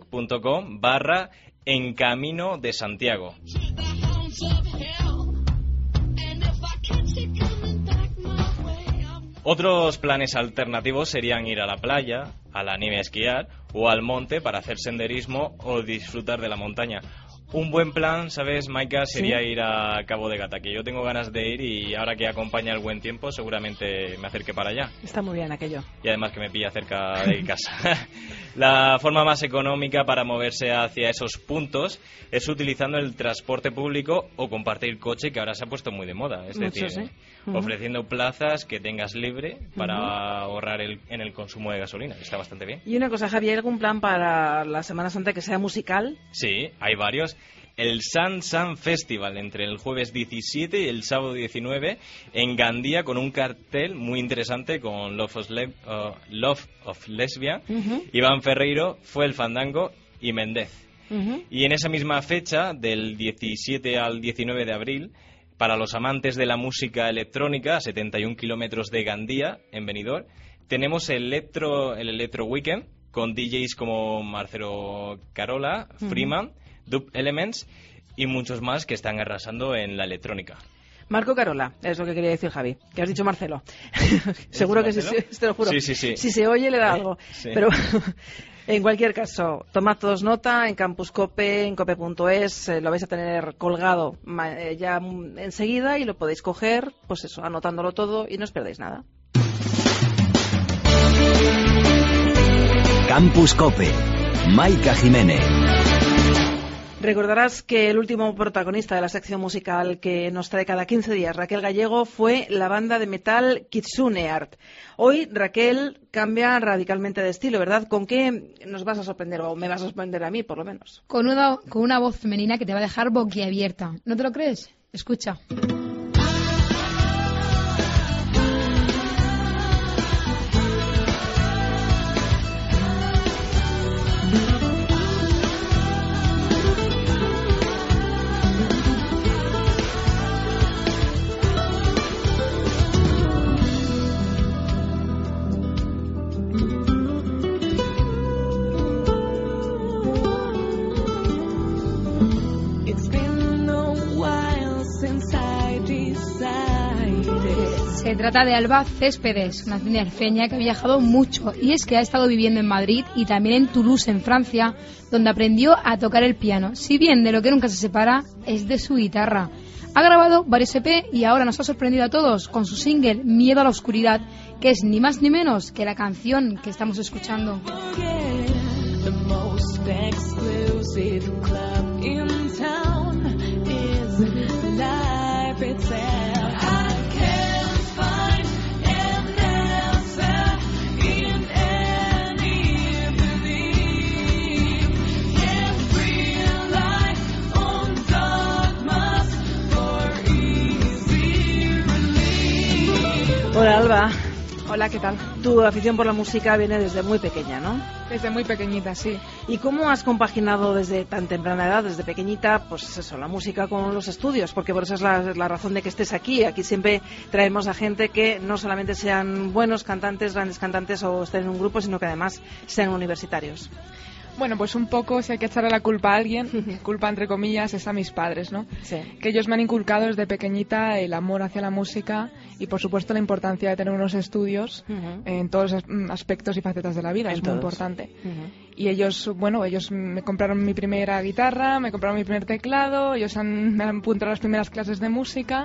[SPEAKER 14] facebook.com/encamino de Santiago. Otros planes alternativos serían ir a la playa, a la nieve a esquiar o al monte para hacer senderismo o disfrutar de la montaña. Un buen plan, ¿sabes, Maika? Sería ir a Cabo de Gata, que yo tengo ganas de ir y ahora que acompaña el buen tiempo seguramente me acerque para allá.
[SPEAKER 2] Está muy bien aquello.
[SPEAKER 14] Y además que me pilla cerca de casa. La forma más económica para moverse hacia esos puntos es utilizando el transporte público o compartir coche, que ahora se ha puesto muy de moda. Es decir, ofreciendo plazas que tengas libre para ahorrar en el consumo de gasolina. Está bastante bien.
[SPEAKER 2] Y una cosa, Javi, ¿hay algún plan para la Semana Santa que sea musical?
[SPEAKER 14] Sí, hay varios. El Sun Festival entre el jueves 17 y el sábado 19 en Gandía con un cartel muy interesante con Love of Lesbian, Iván Ferreiro, Fue el Fandango y Méndez. Y en esa misma fecha, del 17 al 19 de abril, para los amantes de la música electrónica, a 71 kilómetros de Gandía, en Benidorm, tenemos el Electro Weekend con DJs como Marcelo Carola, Freeman, Dub Elements y muchos más que están arrasando en la electrónica.
[SPEAKER 2] Marco Carola, es lo que quería decir, Javi. Que has dicho Marcelo. Seguro que sí, te lo juro.
[SPEAKER 14] Sí.
[SPEAKER 2] Si se oye, le da algo.
[SPEAKER 14] Sí.
[SPEAKER 2] Pero en cualquier caso, tomad todos nota en Campus Cope, en cope.es, lo vais a tener colgado ya enseguida y lo podéis coger, pues eso, anotándolo todo y no os perdéis nada.
[SPEAKER 1] Campus Cope, Maika Jiménez.
[SPEAKER 2] Recordarás que el último protagonista de la sección musical que nos trae cada 15 días Raquel Gallego fue la banda de metal Kitsune Art. Hoy Raquel cambia radicalmente de estilo, ¿verdad? ¿Con qué nos vas a sorprender o me vas a sorprender a mí, por lo menos?
[SPEAKER 16] Con una voz femenina que te va a dejar boquiabierta. ¿No te lo crees? Escucha. Se trata de Alba Céspedes, una tinerfeña que ha viajado mucho, y es que ha estado viviendo en Madrid y también en Toulouse, en Francia, donde aprendió a tocar el piano. Si bien de lo que nunca se separa es de su guitarra. Ha grabado varios EP y ahora nos ha sorprendido a todos con su single Miedo a la Oscuridad, que es ni más ni menos que la canción que estamos escuchando.
[SPEAKER 2] Hola, Alba.
[SPEAKER 17] Hola, ¿qué tal?
[SPEAKER 2] Tu afición por la música viene desde muy pequeña, ¿no?
[SPEAKER 17] Desde muy pequeñita, sí.
[SPEAKER 2] ¿Y cómo has compaginado desde tan temprana edad, desde pequeñita, pues eso, la música con los estudios? Porque por eso es la razón de que estés aquí. Aquí siempre traemos a gente que no solamente sean buenos cantantes, grandes cantantes o estén en un grupo, sino que además sean universitarios.
[SPEAKER 17] Bueno, pues un poco, si hay que echarle la culpa a alguien, culpa entre comillas, es a mis padres, ¿no?
[SPEAKER 2] Sí.
[SPEAKER 17] Que ellos me han inculcado desde pequeñita el amor hacia la música y, por supuesto, la importancia de tener unos estudios en todos los aspectos y facetas de la vida, es muy importante. Y ellos, bueno, ellos me compraron mi primera guitarra, me compraron mi primer teclado, ellos me han apuntado a las primeras clases de música.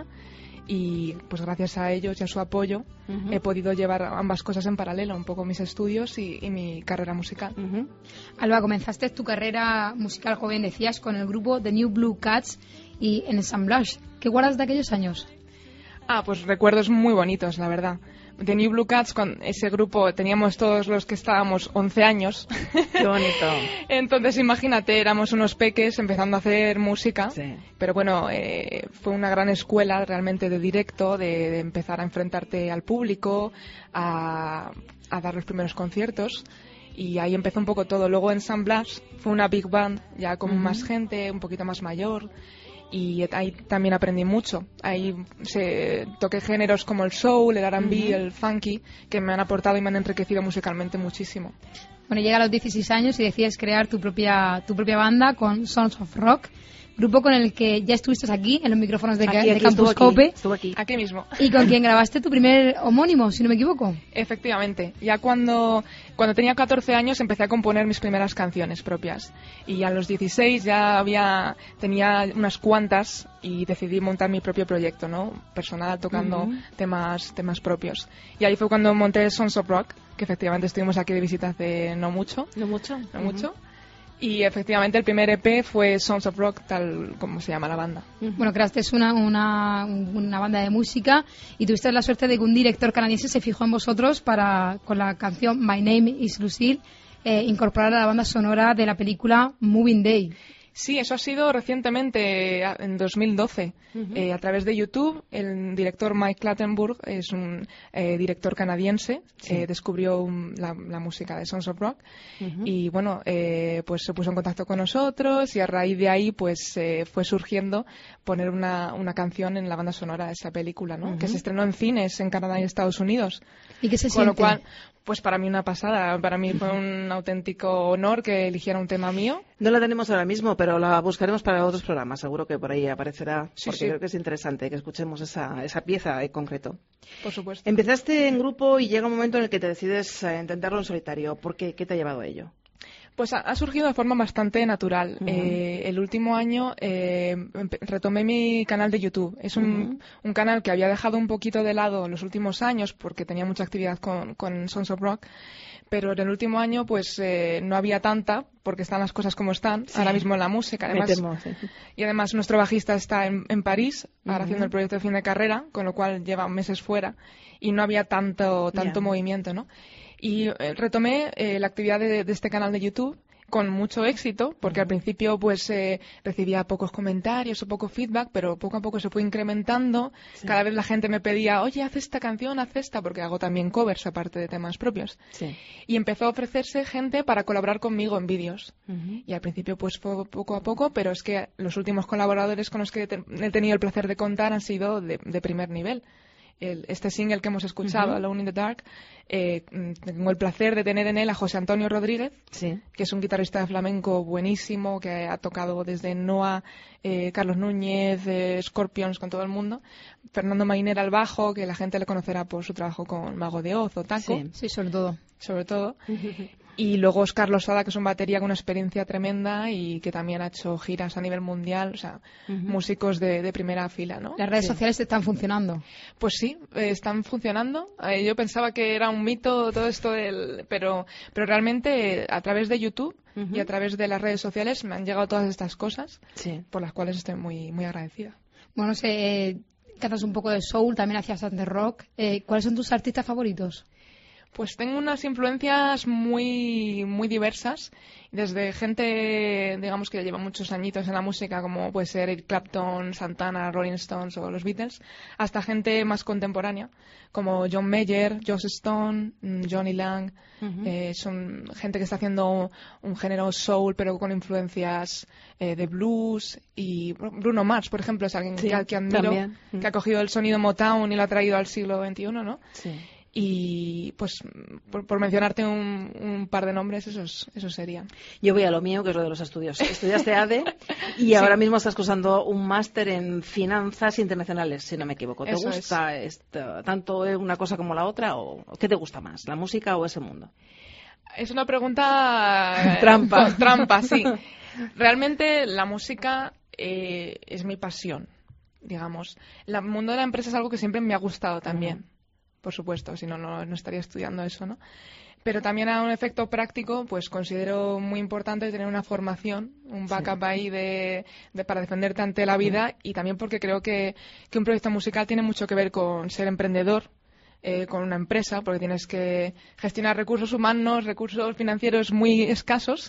[SPEAKER 17] Y pues gracias a ellos y a su apoyo he podido llevar ambas cosas en paralelo, un poco mis estudios y mi carrera musical.
[SPEAKER 16] Alba, comenzaste tu carrera musical joven, decías, con el grupo The New Blue Cats y en Ensamblage. ¿Qué guardas de aquellos años?
[SPEAKER 17] Pues recuerdos muy bonitos, la verdad. The New Blue Cats, con ese grupo teníamos todos los que estábamos 11 años.
[SPEAKER 2] ¡Qué bonito!
[SPEAKER 17] Entonces imagínate, éramos unos peques empezando a hacer música,
[SPEAKER 2] sí.
[SPEAKER 17] Pero bueno, fue una gran escuela realmente de directo, de empezar a enfrentarte al público, a dar los primeros conciertos. Y ahí empezó un poco todo. Luego en Ensamblage fue una big band, ya con más gente, un poquito más mayor. Y ahí también aprendí mucho. Ahí toqué géneros como el soul, el R&B, el funky, que me han aportado y me han enriquecido musicalmente muchísimo.
[SPEAKER 16] Bueno, llega a los 16 años y decides crear tu propia banda con Sons of Rock, grupo con el que ya estuviste aquí en los micrófonos de Campus Cope.
[SPEAKER 2] Estuvo aquí.
[SPEAKER 17] Aquí mismo.
[SPEAKER 16] Y con quien grabaste tu primer homónimo, si no me equivoco.
[SPEAKER 17] Efectivamente. Ya cuando tenía 14 años empecé a componer mis primeras canciones propias. Y a los 16 ya tenía unas cuantas y decidí montar mi propio proyecto, ¿no? Personal, tocando temas propios. Y ahí fue cuando monté Sons of Rock, que efectivamente estuvimos aquí de visita hace no mucho.
[SPEAKER 2] ¿No mucho?
[SPEAKER 17] No mucho. Y efectivamente el primer EP fue Sons of Rock, tal como se llama la banda.
[SPEAKER 16] Bueno, creaste una banda de música y tuviste la suerte de que un director canadiense se fijó en vosotros con la canción My Name is Lucille, incorporar a la banda sonora de la película Moving Day.
[SPEAKER 17] Sí, eso ha sido recientemente, en 2012, a través de YouTube. El director Mike Clattenburg es un director canadiense, descubrió la música de Sons of Rock y bueno, pues se puso en contacto con nosotros y a raíz de ahí pues fue surgiendo poner una canción en la banda sonora de esa película, ¿no? Que se estrenó en cines en Canadá y Estados Unidos.
[SPEAKER 16] ¿Y qué se
[SPEAKER 17] siente? Con lo cual,
[SPEAKER 16] Pues
[SPEAKER 17] para mí una pasada. Para mí fue un auténtico honor que eligiera un tema mío.
[SPEAKER 2] No la tenemos ahora mismo, pero la buscaremos para otros programas. Seguro que por ahí aparecerá,
[SPEAKER 17] sí,
[SPEAKER 2] porque creo que es interesante que escuchemos esa pieza en concreto.
[SPEAKER 17] Por supuesto.
[SPEAKER 2] Empezaste en grupo y llega un momento en el que te decides a intentarlo en solitario. ¿Por qué? ¿Qué te ha llevado a ello?
[SPEAKER 17] Pues ha surgido de forma bastante natural. El último año retomé mi canal de YouTube. Es un canal que había dejado un poquito de lado en los últimos años porque tenía mucha actividad con Sons of Rock, pero en el último año pues no había tanta porque están las cosas como están ahora mismo en la música. Además, y además nuestro bajista está en París ahora haciendo el proyecto de fin de carrera, con lo cual lleva meses fuera y no había tanto movimiento, ¿no? Y retomé la actividad de este canal de YouTube con mucho éxito, porque al principio pues recibía pocos comentarios o poco feedback, pero poco a poco se fue incrementando. Cada vez la gente me pedía, oye, haz esta canción, haz esta, porque hago también covers aparte de temas propios. Y empezó a ofrecerse gente para colaborar conmigo en vídeos. Y al principio pues fue poco a poco, pero es que los últimos colaboradores con los que he tenido el placer de contar han sido de primer nivel. este single que hemos escuchado, Alone in the Dark, tengo el placer de tener en él a José Antonio Rodríguez, que es un guitarrista de flamenco buenísimo, que ha tocado desde Noa, Carlos Núñez, Scorpions, con todo el mundo. Fernando Mainer al bajo, que la gente le conocerá por su trabajo con Mago de Oz o Taco.
[SPEAKER 16] Sí, sobre todo.
[SPEAKER 17] Y luego Oscar Losada, que es un batería con una experiencia tremenda y que también ha hecho giras a nivel mundial, o sea, músicos de primera fila, ¿no?
[SPEAKER 16] ¿Las redes sociales están funcionando?
[SPEAKER 17] Pues sí, están funcionando. Yo pensaba que era un mito todo esto pero realmente a través de YouTube y a través de las redes sociales me han llegado todas estas cosas por las cuales estoy muy, muy agradecida.
[SPEAKER 16] Bueno, cantas un poco de soul, también hacías bastante rock. ¿Cuáles son tus artistas favoritos?
[SPEAKER 17] Pues tengo unas influencias muy, muy diversas, desde gente, digamos, que lleva muchos añitos en la música, como puede ser Eric Clapton, Santana, Rolling Stones o los Beatles, hasta gente más contemporánea, como John Mayer, Joss Stone, Johnny Lang. Son gente que está haciendo un género soul, pero con influencias de blues. Y Bruno Mars, por ejemplo, es alguien que admiro,
[SPEAKER 2] también.
[SPEAKER 17] que ha cogido el sonido Motown y lo ha traído al siglo XXI, ¿no?
[SPEAKER 2] Sí.
[SPEAKER 17] Y pues por mencionarte un par de nombres, esos serían.
[SPEAKER 2] Yo voy a lo mío, que es lo de los estudios. Estudiaste ADE y ahora mismo estás cursando un máster en finanzas internacionales, si no me equivoco. ¿Te gusta tanto una cosa como la otra o qué te gusta más, la música o ese mundo?
[SPEAKER 17] Es una pregunta trampa, sí. Realmente la música es mi pasión, digamos. El mundo de la empresa es algo que siempre me ha gustado también. Por supuesto, si no, no estaría estudiando eso, ¿no? Pero también a un efecto práctico, pues considero muy importante tener una formación, un backup ahí para defenderte ante la vida, y también porque creo que un proyecto musical tiene mucho que ver con ser emprendedor, con una empresa, porque tienes que gestionar recursos humanos, recursos financieros muy escasos,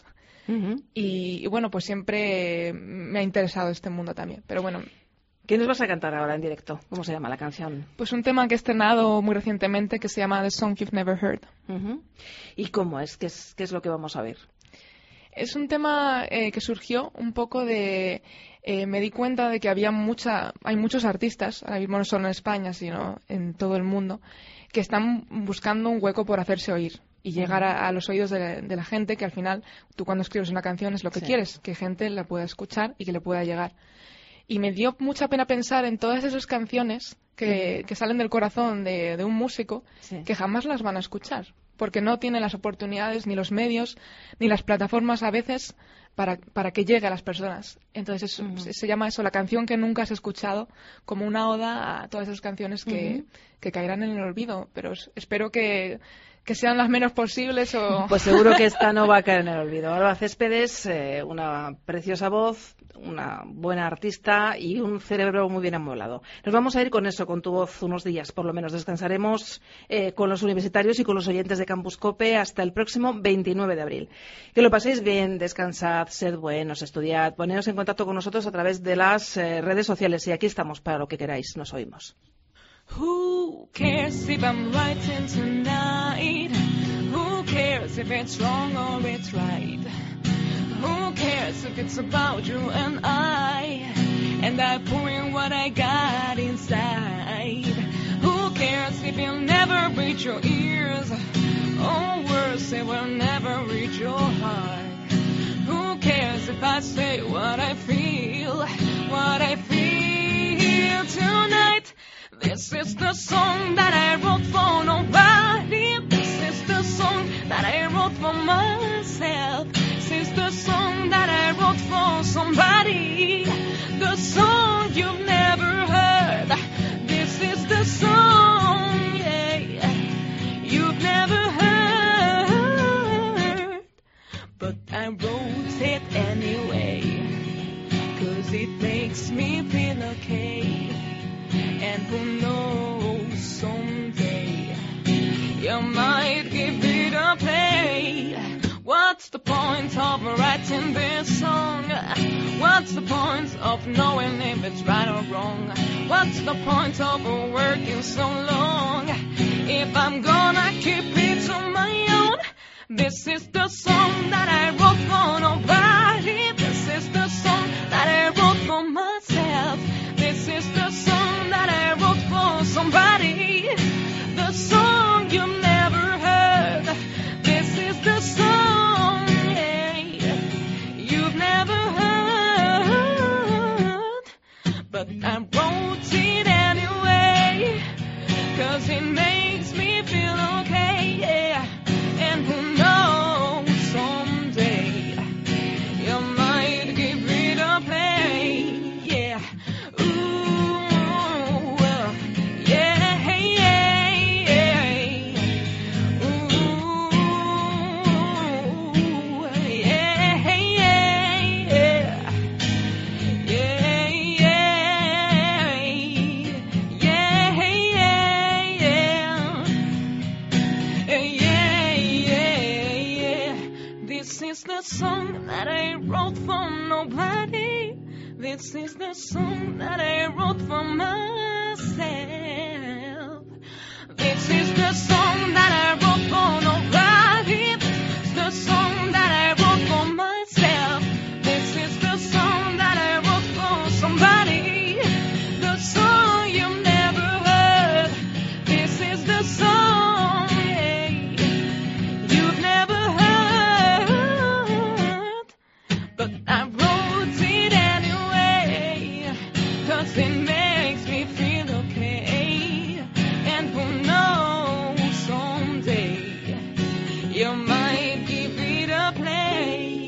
[SPEAKER 17] y bueno, pues siempre me ha interesado este mundo también. Pero bueno...
[SPEAKER 2] ¿Qué nos vas a cantar ahora en directo? ¿Cómo se llama la canción?
[SPEAKER 17] Pues un tema que he estrenado muy recientemente que se llama The Song You've Never Heard.
[SPEAKER 2] ¿Y cómo es? ¿Qué es lo que vamos a ver?
[SPEAKER 17] Es un tema que surgió un poco de... me di cuenta de que hay muchos artistas, ahora mismo no solo en España, sino en todo el mundo, que están buscando un hueco por hacerse oír y llegar a los oídos de la gente, que al final tú cuando escribes una canción es lo que quieres, que gente la pueda escuchar y que le pueda llegar. Y me dio mucha pena pensar en todas esas canciones que salen del corazón de un músico que jamás las van a escuchar, porque no tienen las oportunidades, ni los medios, ni las plataformas a veces para que llegue a las personas. Entonces se llama eso, la canción que nunca has escuchado, como una oda a todas esas canciones que caerán en el olvido. Pero espero que sean las menos posibles
[SPEAKER 2] Pues seguro que esta no va a caer en el olvido. Alba Céspedes, una preciosa voz, una buena artista y un cerebro muy bien amueblado. Nos vamos a ir con eso, con tu voz, unos días por lo menos. Descansaremos con los universitarios y con los oyentes de Campus COPE hasta el próximo 29 de abril. Que lo paséis bien, descansad, sed buenos, estudiad, poneos en contacto con nosotros a través de las redes sociales y aquí estamos para lo que queráis. Nos oímos.
[SPEAKER 13] Who cares if I'm writing tonight? Who cares if it's wrong or it's right? Who cares if it's about you and I pour in what I got inside? Who cares if you'll never reach your ears? Or worse, it will never reach your heart. Who cares if I say what I feel tonight? This is the song that I wrote for nobody. This is the song that I wrote for myself. This is the song that I wrote for somebody. The song you've never heard. This is the song, you've never heard. But I wrote it anyway, 'cause it makes me feel okay. And who knows, someday you might give it a play. What's the point of writing this song? What's the point of knowing if it's right or wrong? What's the point of working so long if I'm gonna keep it on my own? This is the song that I wrote for nobody. This is the song that I wrote for myself. This is the song that I wrote for somebody. but I wrote it anyway, 'cause it makes me feel okay, yeah. And who knows, someday you might give it a play, yeah. Ooh, yeah, yeah, yeah. Ooh, yeah, yeah, yeah. Yeah, yeah, yeah, yeah. This is the song that I wrote for nobody. This is the song that I wrote for myself. This is the song that I wrote for nobody. It's the song that I wrote for myself. This is the song that I wrote for somebody. The song you've never heard. This is the song, yeah, you've never heard. But I wrote it anyway, 'cause it makes me feel okay. And who knows, someday you might give it a play.